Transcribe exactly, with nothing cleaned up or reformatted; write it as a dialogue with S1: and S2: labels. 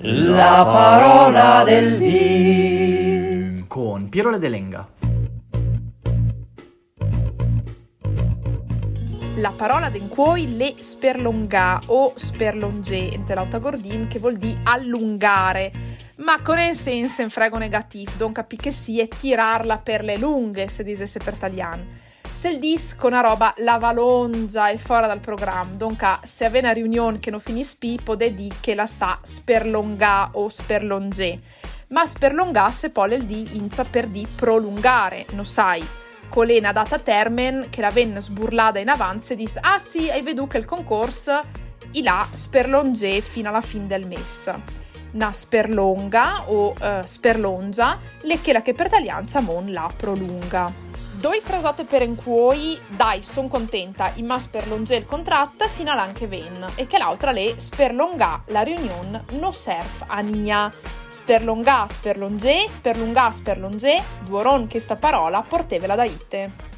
S1: La parola del dì
S2: con Piero Ledelenga.
S3: La parola d'encuoi le sperlongà o sperlongè in Gordin, che vuol dire allungare, ma con il senso in frego negativo, don capì che si è tirarla per le lunghe, se dicesse per italiano. Se il dis con una roba la valongia e fuori dal programma, donca se aveva una riunione che non finisce più, potete dire che la sa sperlongà o sperlongè, ma sperlongà se poi il di inizia per di prolungare, non sai, colena data termen che la venne sburlata in avanti e disse ah sì, hai veduto che il concorso i là sperlongè fino alla fine del mese. Una sperlonga o uh, sperlongia, le che la che per italiancia mon la prolunga. Due frasate per encuoi, dai, son contenta, imma sperlongè il contratto fino all'anche ven, e che l'altra le sperlongà la riunione no serf a nia. Sperlongà, sperlongè, sperlungà, sperlongè, duoron che sta parola portevela da ite.